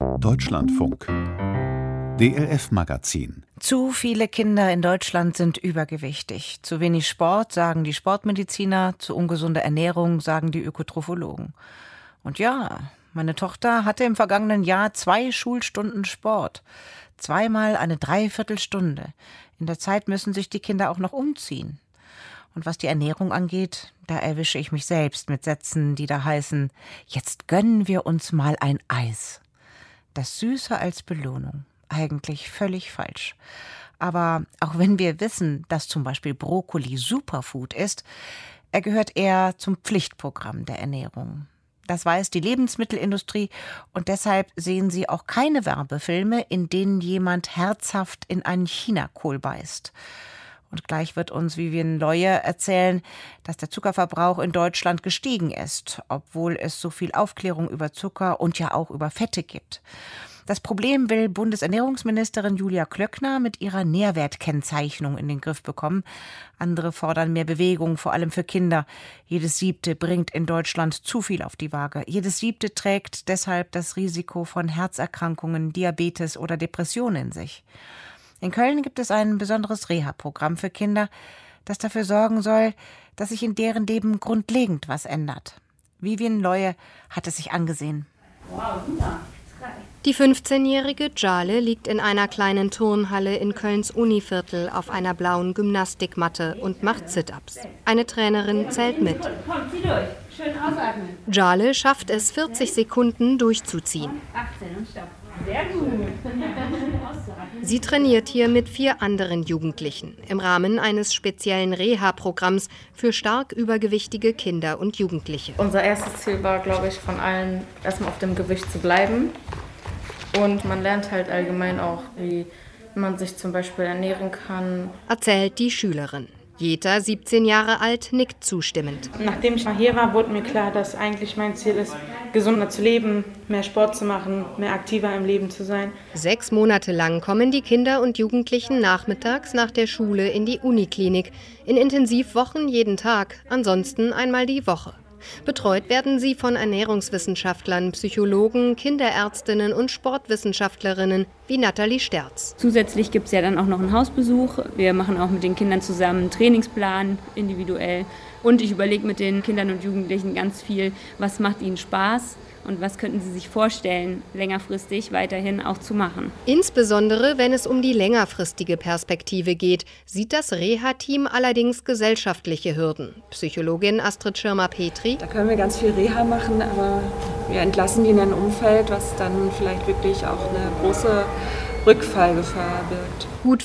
Deutschlandfunk DLF-Magazin. Zu viele Kinder in Deutschland sind übergewichtig. Zu wenig Sport, sagen die Sportmediziner. Zu ungesunde Ernährung, sagen die Ökotrophologen. Und ja, meine Tochter hatte im vergangenen Jahr 2 Schulstunden Sport. 2-mal eine Dreiviertelstunde. In der Zeit müssen sich die Kinder auch noch umziehen. Und was die Ernährung angeht, da erwische ich mich selbst mit Sätzen, die da heißen: Jetzt gönnen wir uns mal ein Eis. Das Süße als Belohnung. Eigentlich völlig falsch. Aber auch wenn wir wissen, dass zum Beispiel Brokkoli Superfood ist, er gehört eher zum Pflichtprogramm der Ernährung. Das weiß die Lebensmittelindustrie und deshalb sehen Sie auch keine Werbefilme, in denen jemand herzhaft in einen Chinakohl beißt. Und gleich wird uns Vivian Leue erzählen, dass der Zuckerverbrauch in Deutschland gestiegen ist, obwohl es so viel Aufklärung über Zucker und ja auch über Fette gibt. Das Problem will Bundesernährungsministerin Julia Klöckner mit ihrer Nährwertkennzeichnung in den Griff bekommen. Andere fordern mehr Bewegung, vor allem für Kinder. Jedes 7. bringt in Deutschland zu viel auf die Waage. Jedes 7. trägt deshalb das Risiko von Herzerkrankungen, Diabetes oder Depressionen in sich. In Köln gibt es ein besonderes Reha-Programm für Kinder, das dafür sorgen soll, dass sich in deren Leben grundlegend was ändert. Vivian Leue hat es sich angesehen. Die 15-jährige Jale liegt in einer kleinen Turnhalle in Kölns Univiertel auf einer blauen Gymnastikmatte und macht Sit-ups. Eine Trainerin zählt mit. Komm, zieh durch. Schön ausatmen. Jale schafft es, 40 Sekunden durchzuziehen. 18 und stopp. Sehr gut. Sie trainiert hier mit 4 anderen Jugendlichen im Rahmen eines speziellen Reha-Programms für stark übergewichtige Kinder und Jugendliche. Unser erstes Ziel war, glaube ich, von allen erstmal auf dem Gewicht zu bleiben. Und man lernt halt allgemein auch, wie man sich zum Beispiel ernähren kann. Erzählt die Schülerin. Jeta, 17 Jahre alt, nickt zustimmend. Nachdem ich mal hier war, wurde mir klar, dass eigentlich mein Ziel ist, gesunder zu leben, mehr Sport zu machen, mehr aktiver im Leben zu sein. 6 Monate lang kommen die Kinder und Jugendlichen nachmittags nach der Schule in die Uniklinik. In Intensivwochen jeden Tag, ansonsten einmal die Woche. Betreut werden sie von Ernährungswissenschaftlern, Psychologen, Kinderärztinnen und Sportwissenschaftlerinnen wie Nathalie Sterz. Zusätzlich gibt es ja dann auch noch einen Hausbesuch. Wir machen auch mit den Kindern zusammen einen Trainingsplan individuell. Und ich überlege mit den Kindern und Jugendlichen ganz viel, was macht ihnen Spaß und was könnten sie sich vorstellen, längerfristig weiterhin auch zu machen. Insbesondere wenn es um die längerfristige Perspektive geht, sieht das Reha-Team allerdings gesellschaftliche Hürden. Psychologin Astrid Schirmer-Petri. Da können wir ganz viel Reha machen, aber wir entlassen die in ein Umfeld, was dann vielleicht wirklich auch eine große Rückfallgefahr birgt. Gut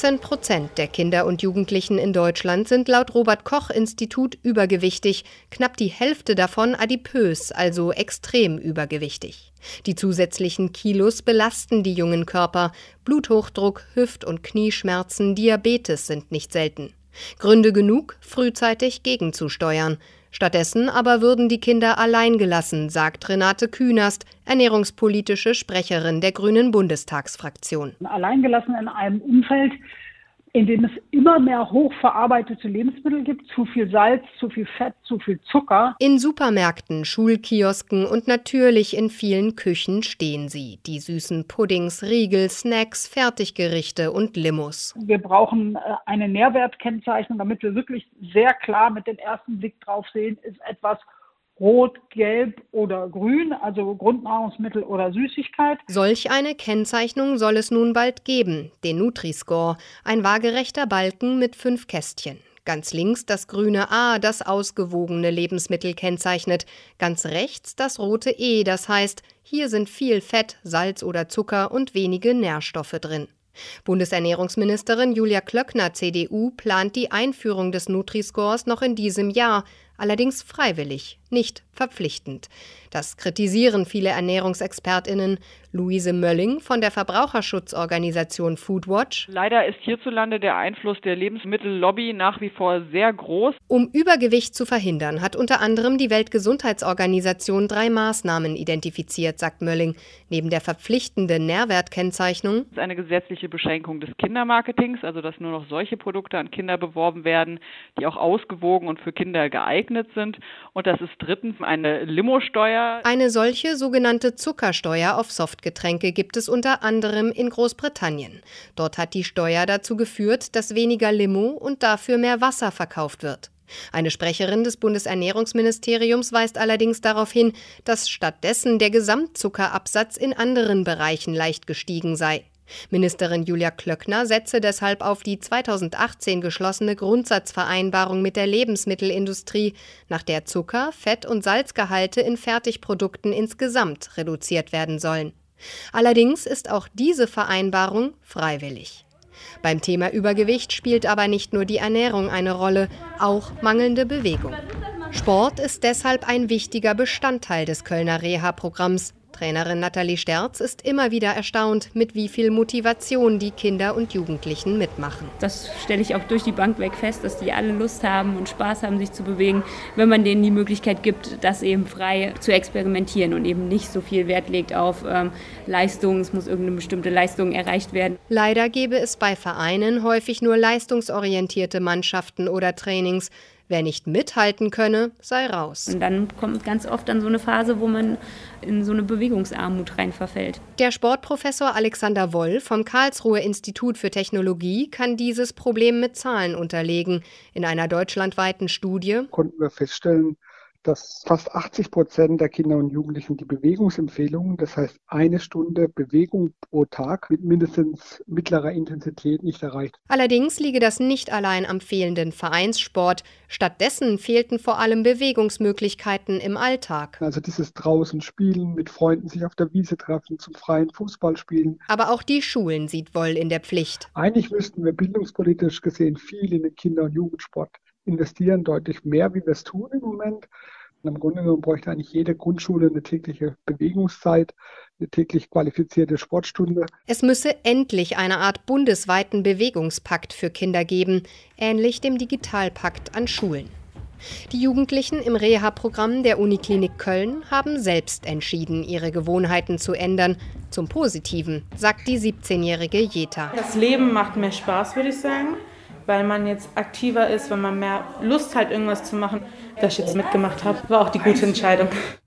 15% der Kinder und Jugendlichen in Deutschland sind laut Robert-Koch-Institut übergewichtig, knapp die Hälfte davon adipös, also extrem übergewichtig. Die zusätzlichen Kilos belasten die jungen Körper. Bluthochdruck, Hüft- und Knieschmerzen, Diabetes sind nicht selten. Gründe genug, frühzeitig gegenzusteuern. Stattdessen aber würden die Kinder allein gelassen, sagt Renate Künast, ernährungspolitische Sprecherin der Grünen Bundestagsfraktion. Alleingelassen in einem Umfeld, in dem es immer mehr hochverarbeitete Lebensmittel gibt, zu viel Salz, zu viel Fett, zu viel Zucker. In Supermärkten, Schulkiosken und natürlich in vielen Küchen stehen sie. Die süßen Puddings, Riegel, Snacks, Fertiggerichte und Limos. Wir brauchen eine Nährwertkennzeichnung, damit wir wirklich sehr klar mit dem ersten Blick drauf sehen, ist etwas rot, gelb oder grün, also Grundnahrungsmittel oder Süßigkeit. Solch eine Kennzeichnung soll es nun bald geben, den Nutri-Score, ein waagerechter Balken mit 5 Kästchen. Ganz links das grüne A, das ausgewogene Lebensmittel kennzeichnet. Ganz rechts das rote E, das heißt, hier sind viel Fett, Salz oder Zucker und wenige Nährstoffe drin. Bundesernährungsministerin Julia Klöckner, CDU, plant die Einführung des Nutri-Scores noch in diesem Jahr, allerdings freiwillig, nicht verpflichtend. Das kritisieren viele ErnährungsexpertInnen. Luise Mölling von der Verbraucherschutzorganisation Foodwatch. Leider ist hierzulande der Einfluss der Lebensmittellobby nach wie vor sehr groß. Um Übergewicht zu verhindern, hat unter anderem die Weltgesundheitsorganisation 3 Maßnahmen identifiziert, sagt Mölling. Neben der verpflichtenden Nährwertkennzeichnung Eine gesetzliche Beschränkung des Kindermarketings, also dass nur noch solche Produkte an Kinder beworben werden, die auch ausgewogen und für Kinder geeignet sind. Und das ist drittens eine Limosteuer. Eine solche sogenannte Zuckersteuer auf Softgetränke gibt es unter anderem in Großbritannien. Dort hat die Steuer dazu geführt, dass weniger Limo und dafür mehr Wasser verkauft wird. Eine Sprecherin des Bundesernährungsministeriums weist allerdings darauf hin, dass stattdessen der Gesamtzuckerabsatz in anderen Bereichen leicht gestiegen sei. Ministerin Julia Klöckner setze deshalb auf die 2018 geschlossene Grundsatzvereinbarung mit der Lebensmittelindustrie, nach der Zucker-, Fett- und Salzgehalte in Fertigprodukten insgesamt reduziert werden sollen. Allerdings ist auch diese Vereinbarung freiwillig. Beim Thema Übergewicht spielt aber nicht nur die Ernährung eine Rolle, auch mangelnde Bewegung. Sport ist deshalb ein wichtiger Bestandteil des Kölner Reha-Programms. Trainerin Nathalie Sterz ist immer wieder erstaunt, mit wie viel Motivation die Kinder und Jugendlichen mitmachen. Das stelle ich auch durch die Bank weg fest, dass die alle Lust haben und Spaß haben, sich zu bewegen, wenn man denen die Möglichkeit gibt, das eben frei zu experimentieren und eben nicht so viel Wert legt auf Leistung, es muss irgendeine bestimmte Leistung erreicht werden. Leider gäbe es bei Vereinen häufig nur leistungsorientierte Mannschaften oder Trainings. Wer nicht mithalten könne, sei raus. Und dann kommt ganz oft dann so eine Phase, wo man in so eine Bewegungsarmut rein verfällt. Der Sportprofessor Alexander Woll vom Karlsruher Institut für Technologie kann dieses Problem mit Zahlen unterlegen. In einer deutschlandweiten Studie konnten wir feststellen, dass fast 80% der Kinder und Jugendlichen die Bewegungsempfehlungen, das heißt 1 Stunde Bewegung pro Tag mit mindestens mittlerer Intensität, nicht erreicht. Allerdings liege das nicht allein am fehlenden Vereinssport. Stattdessen fehlten vor allem Bewegungsmöglichkeiten im Alltag. Also dieses draußen Spielen, mit Freunden sich auf der Wiese treffen, zum freien Fußball spielen. Aber auch die Schulen sieht Woll in der Pflicht. Eigentlich müssten wir bildungspolitisch gesehen viel in den Kinder- und Jugendsport investieren, deutlich mehr, wie wir es tun im Moment. Und im Grunde genommen bräuchte eigentlich jede Grundschule eine tägliche Bewegungszeit, eine täglich qualifizierte Sportstunde. Es müsse endlich eine Art bundesweiten Bewegungspakt für Kinder geben, ähnlich dem Digitalpakt an Schulen. Die Jugendlichen im Reha-Programm der Uniklinik Köln haben selbst entschieden, ihre Gewohnheiten zu ändern. Zum Positiven, sagt die 17-jährige Jeta. Das Leben macht mehr Spaß, würde ich sagen, weil man jetzt aktiver ist, wenn man mehr Lust hat, irgendwas zu machen. Dass ich jetzt mitgemacht habe, war auch die gute Entscheidung.